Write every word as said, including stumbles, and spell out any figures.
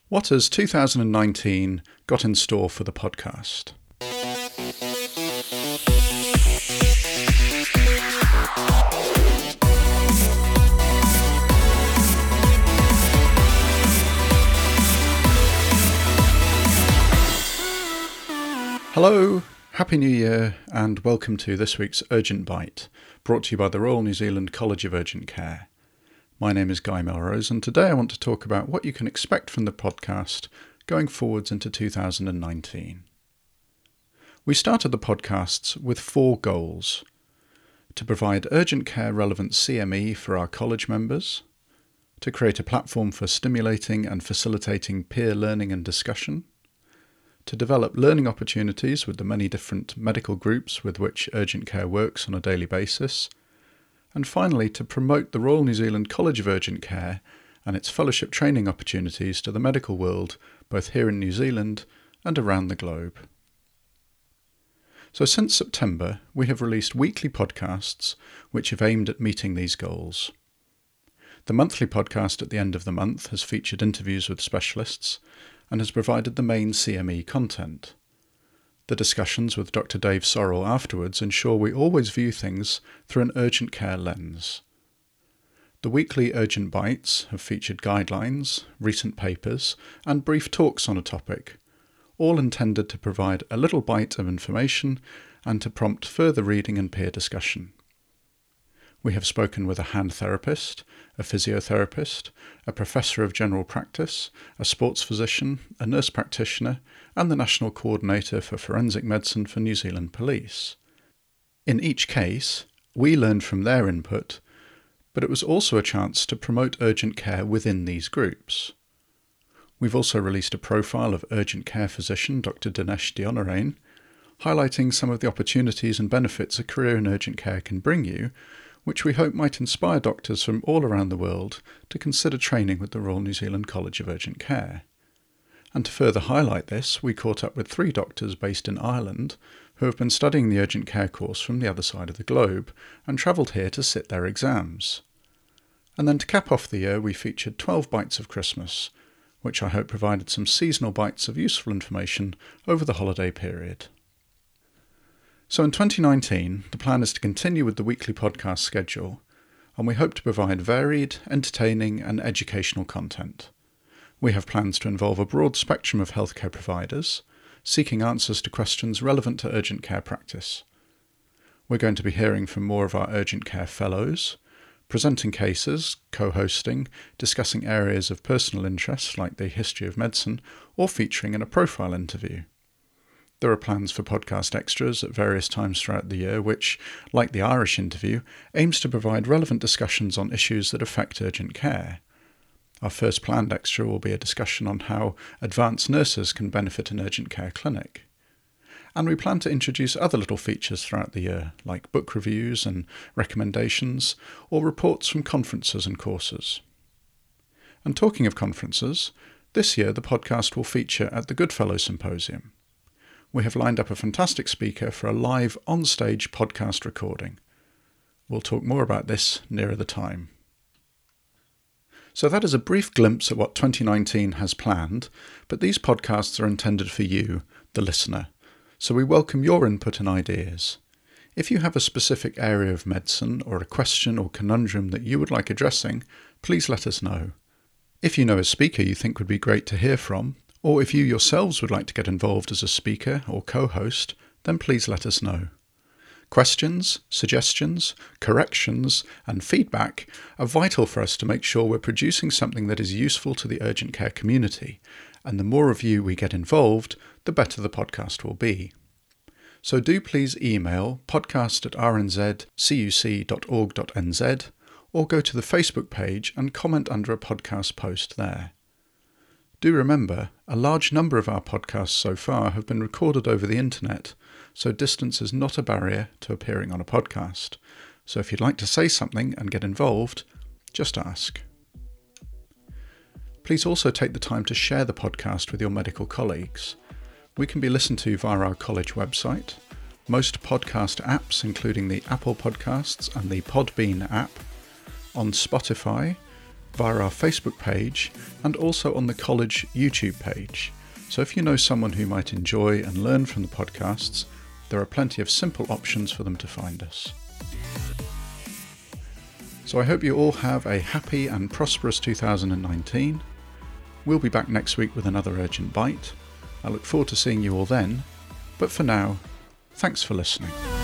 What has two thousand nineteen got in store for the podcast? Hello, Happy New Year, and welcome to this week's Urgent Bite, brought to you by the Royal New Zealand College of Urgent Care. My name is Guy Melrose, and today I want to talk about what you can expect from the podcast going forwards into two thousand nineteen. We started the podcasts with four goals: to provide urgent care relevant C M E for our college members, to create a platform for stimulating and facilitating peer learning and discussion, to develop learning opportunities with the many different medical groups with which urgent care works on a daily basis, and finally to promote the Royal New Zealand College of Urgent Care and its fellowship training opportunities to the medical world, both here in New Zealand and around the globe. So since September, we have released weekly podcasts which have aimed at meeting these goals. The monthly podcast at the end of the month has featured interviews with specialists and has provided the main C M E content. The discussions with Doctor Dave Sorrell afterwards ensure we always view things through an urgent care lens. The weekly Urgent Bites have featured guidelines, recent papers, and brief talks on a topic, all intended to provide a little bite of information and to prompt further reading and peer discussion. We have spoken with a hand therapist, a physiotherapist, a professor of general practice, a sports physician, a nurse practitioner, and the National Coordinator for Forensic Medicine for New Zealand Police. In each case, we learned from their input, but it was also a chance to promote urgent care within these groups. We've also released a profile of urgent care physician Doctor Dinesh Dionarain, highlighting some of the opportunities and benefits a career in urgent care can bring you, which we hope might inspire doctors from all around the world to consider training with the Royal New Zealand College of Urgent Care. And to further highlight this, we caught up with three doctors based in Ireland who have been studying the urgent care course from the other side of the globe and travelled here to sit their exams. And then to cap off the year, we featured twelve Bites of Christmas, which I hope provided some seasonal bites of useful information over the holiday period. So in twenty nineteen, the plan is to continue with the weekly podcast schedule, and we hope to provide varied, entertaining and educational content. We have plans to involve a broad spectrum of healthcare providers, seeking answers to questions relevant to urgent care practice. We're going to be hearing from more of our urgent care fellows, presenting cases, co-hosting, discussing areas of personal interest like the history of medicine, or featuring in a profile interview. There are plans for podcast extras at various times throughout the year which, like the Irish interview, aims to provide relevant discussions on issues that affect urgent care. Our first planned extra will be a discussion on how advanced nurses can benefit an urgent care clinic. And we plan to introduce other little features throughout the year, like book reviews and recommendations, or reports from conferences and courses. And talking of conferences, this year the podcast will feature at the Goodfellow Symposium. We have lined up a fantastic speaker for a live on-stage podcast recording. We'll talk more about this nearer the time. So that is a brief glimpse at what twenty nineteen has planned, but these podcasts are intended for you, the listener, so we welcome your input and ideas. If you have a specific area of medicine or a question or conundrum that you would like addressing, please let us know. If you know a speaker you think would be great to hear from, or if you yourselves would like to get involved as a speaker or co-host, then please let us know. Questions, suggestions, corrections, and feedback are vital for us to make sure we're producing something that is useful to the urgent care community, and the more of you we get involved, the better the podcast will be. So do please email podcast at r n z c u c dot org dot n z or go to the Facebook page and comment under a podcast post there. Do remember, a large number of our podcasts so far have been recorded over the internet, so distance is not a barrier to appearing on a podcast. So if you'd like to say something and get involved, just ask. Please also take the time to share the podcast with your medical colleagues. We can be listened to via our college website, most podcast apps including the Apple Podcasts and the Podbean app, on Spotify, via our Facebook page and also on the college YouTube page. So if you know someone who might enjoy and learn from the podcasts, there are plenty of simple options for them to find us. So I hope you all have a happy and prosperous two thousand nineteen. We'll be back next week with another Urgent Bite. I look forward to seeing you all then, but for now, thanks for listening.